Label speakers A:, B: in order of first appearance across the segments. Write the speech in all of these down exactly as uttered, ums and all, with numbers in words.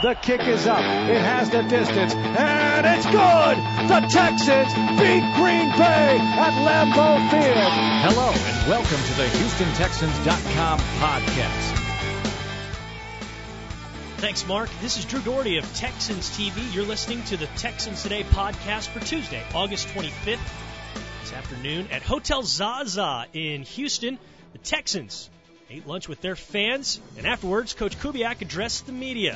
A: The kick is up. It has the distance, and it's good. The Texans beat Green Bay at Lambeau Field.
B: Hello, and welcome to the Houston Texans dot com podcast.
C: Thanks, Mark. This is Drew Doherty of Texans T V. You're listening to the Texans Today podcast for Tuesday, August twenty-fifth. This afternoon at Hotel Zaza in Houston, the Texans ate lunch with their fans, and afterwards, Coach Kubiak addressed the media.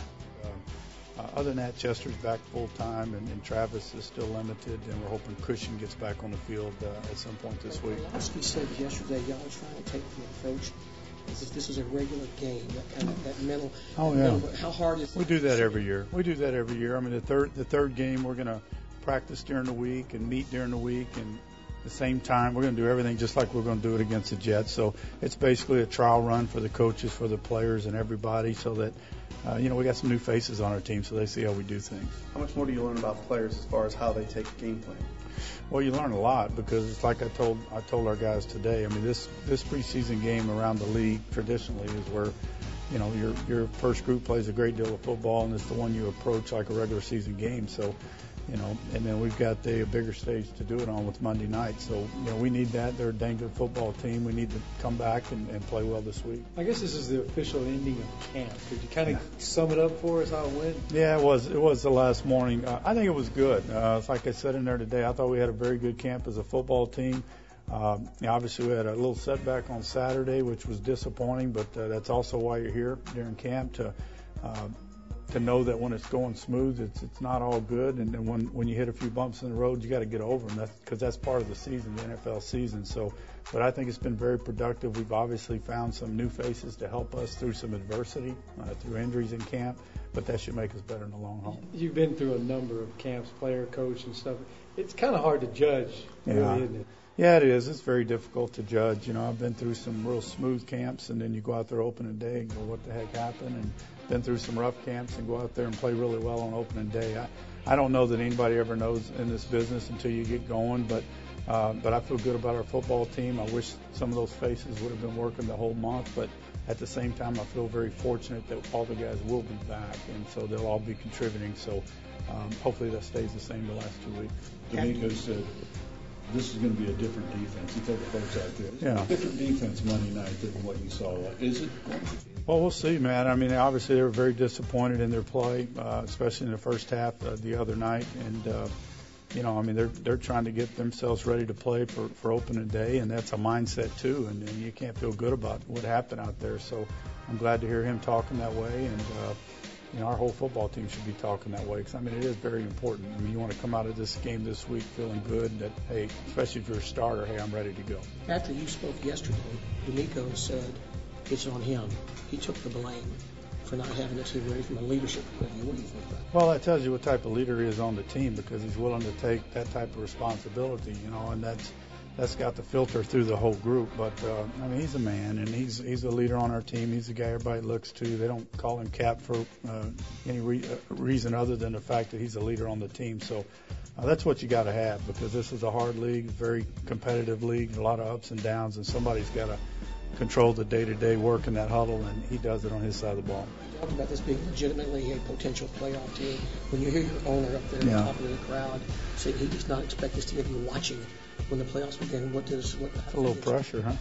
D: Uh, other than that, Chester's back full-time, and, and Travis is still limited, and we're hoping Christian gets back on the field uh, at some point this week.
E: Orlovsky said yesterday y'all are trying to take the approach as if this is a regular game, that kind of that mental.
D: Oh, yeah.
E: Mental, how hard is it?
D: We do that every year. We do that every year. I mean, the third the third game, we're going to practice during the week and meet during the week, and at the same time, we're going to do everything just like we're going to do it against the Jets. So it's basically a trial run for the coaches, for the players, and everybody, so that Uh, you know, we got some new faces on our team, so they see how we do things.
F: How much more do you learn about players as far as how they take game plan?
D: Well, you learn a lot, because it's like I told I told our guys today. I mean, this this preseason game around the league traditionally is where, you know, your your first group plays a great deal of football, and it's the one you approach like a regular season game. So, you know, and then we've got the a bigger stage to do it on with Monday night. So, you know, we need that. They're a dang good football team. We need to come back and, and play well this week.
G: I guess this is the official ending of camp. Could you kind of yeah. sum it up for us how it went?
D: Yeah, it was. It was the last morning. Uh, I think it was good. Uh, it's like I said in there today, I thought we had a very good camp as a football team. Um, you know, obviously, we had a little setback on Saturday, which was disappointing, but uh, that's also why you're here during camp, to uh, to know that when it's going smooth, it's it's not all good, and then when when you hit a few bumps in the road, you got to get over them. That's because that's part of the season, the N F L season. So, but I think it's been very productive. We've obviously found some new faces to help us through some adversity, uh, through injuries in camp, but that should make us better in the long haul.
G: You've been through a number of camps, player, coach, and stuff. It's kind of hard to judge, really,
D: yeah.
G: isn't it?
D: Yeah, it is. It's very difficult to judge. You know, I've been through some real smooth camps, and then you go out there opening day and go, what the heck happened? And been through some rough camps and go out there and play really well on opening day. I, I don't know that anybody ever knows in this business until you get going, but uh, but I feel good about our football team. I wish some of those faces would have been working the whole month, but at the same time, I feel very fortunate that all the guys will be back, and so they'll all be contributing. So um, hopefully that stays the same the last two weeks.
H: DeMeco said this is going to be a different defense. He told the folks out there, it's yeah. a different defense Monday night than what you saw. Is it?
D: Well, we'll see, man. I mean, obviously they were very disappointed in their play, uh, especially in the first half uh, the other night. And, uh, you know, I mean, they're they're trying to get themselves ready to play for, for opening day, and that's a mindset, too. And, and you can't feel good about what happened out there. So I'm glad to hear him talking that way. And, uh, you know, our whole football team should be talking that way, because, I mean, it is very important. I mean, you want to come out of this game this week feeling good that, hey, especially if you're a starter, hey, I'm ready to go.
E: After you spoke yesterday, DeMeco said it's on him. He took the blame for not having the team ready from a leadership point of view. What do you think about that?
D: Well, that tells you what type of leader he is on the team, because he's willing to take that type of responsibility, you know, and that's that's got to filter through the whole group. But, uh, I mean, he's a man, and he's he's a leader on our team. He's the guy everybody looks to. They don't call him Cap for uh, any re- uh, reason other than the fact that he's a leader on the team. So uh, that's what you got to have, because this is a hard league, very competitive league, a lot of ups and downs, and somebody's got to control the day-to-day work in that huddle, and he does it on his side of the ball.
E: Talking about this being legitimately a potential playoff team, when you hear your owner up there yeah. talking to the crowd, saying he does not expect this team to be watching when the playoffs begin, what does what?
D: A little pressure, huh?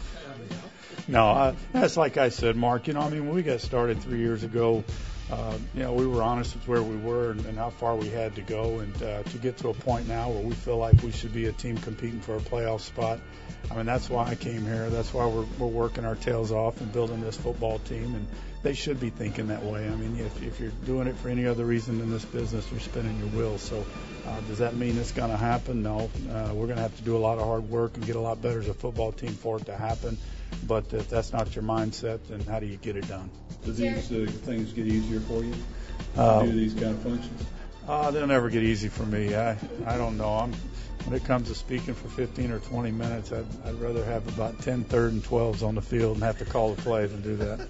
D: No, I, that's like I said, Mark. You know, I mean, when we got started three years ago, uh, you know, we were honest with where we were and, and how far we had to go, and uh, to get to a point now where we feel like we should be a team competing for a playoff spot. I mean, that's why I came here. That's why we're we're working our tails off and building this football team, and they should be thinking that way. I mean, if, if you're doing it for any other reason in this business, you're spinning your wheels. So uh, does that mean it's going to happen? No. Uh, we're going to have to do a lot of hard work and get a lot better as a football team for it to happen. But if that's not your mindset, then how do you get it done?
H: Do these uh, things get easier for you to
D: uh,
H: do these kind of functions?
D: Uh, they'll never get easy for me. I I don't know. I'm when it comes to speaking for fifteen or twenty minutes, I'd, I'd rather have about ten third and twelves on the field and have to call the play than do that.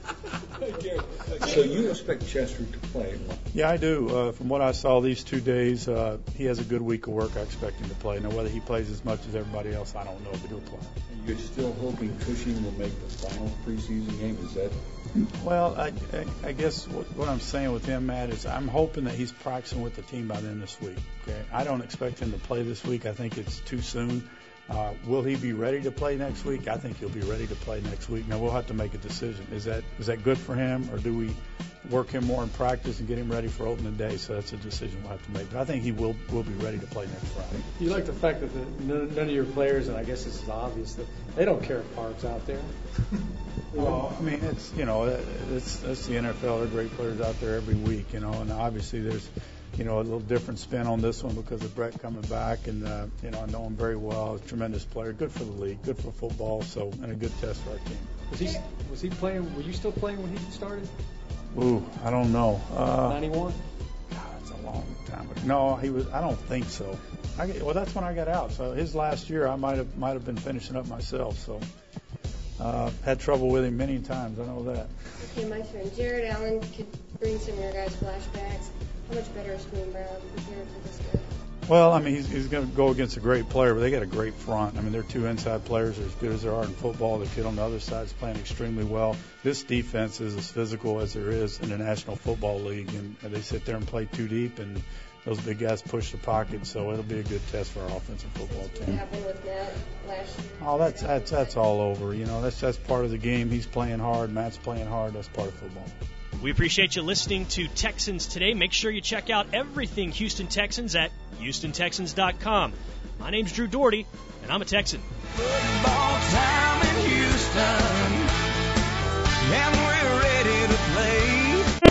H: So you expect Chester to play?
D: Yeah, I do. Uh, from what I saw these two days, uh, he has a good week of work. I expect him to play. Now, whether he plays as much as everybody else, I don't know, but he'll play.
H: You're still hoping Cushing will make the final preseason game? Is that?
D: Well, I, I, I guess what, what I'm saying with him, Matt, is I'm hoping that he's practicing with the team by then this week. Okay, I don't expect him to play this week. I think it's too soon. Uh, will he be ready to play next week? I think he'll be ready to play next week. Now we'll have to make a decision. Is that is that good for him, or do we work him more in practice and get him ready for opening day? So that's a decision we'll have to make. But I think he will will be ready to play next Friday.
G: You like the fact that the, none, none of your players, and I guess this is obvious, that they don't care if Park's out there.
D: Well, I mean, it's you know, it's that's the N F L. There are great players out there every week, you know, and obviously there's, you know, a little different spin on this one because of Brett coming back, and uh, you know, I know him very well. A tremendous player, good for the league, good for football, so and a good test for our team.
G: Was he was he playing? Were you still playing when he started?
D: Ooh, I don't know. Uh,
G: ninety-one.
D: God, that's a long time ago. No, he was. I don't think so. I, well, that's when I got out. So his last year, I might have might have been finishing up myself. So uh, had trouble with him many times. I know that.
I: Okay, my turn. Jared Allen could bring some of your guys' flashbacks. How much better is Quinn Brown compared to this guy?
D: Well, I mean, he's, he's going to go against a great player, but they got a great front. I mean, their two inside players are as good as there are in football. The kid on the other side is playing extremely well. This defense is as physical as there is in the National Football League, and, and they sit there and play too deep, and those big guys push the pocket, so it'll be a good test for our offensive football team.
I: What happened with Matt last year?
D: Oh, that's that's that's all over. You know, that's that's part of the game. He's playing hard. Matt's playing hard. That's part of football.
C: We appreciate you listening to Texans Today. Make sure you check out everything Houston Texans at Houston Texans dot com. My name's Drew Doherty, and I'm a Texan.
J: Football time in Houston. And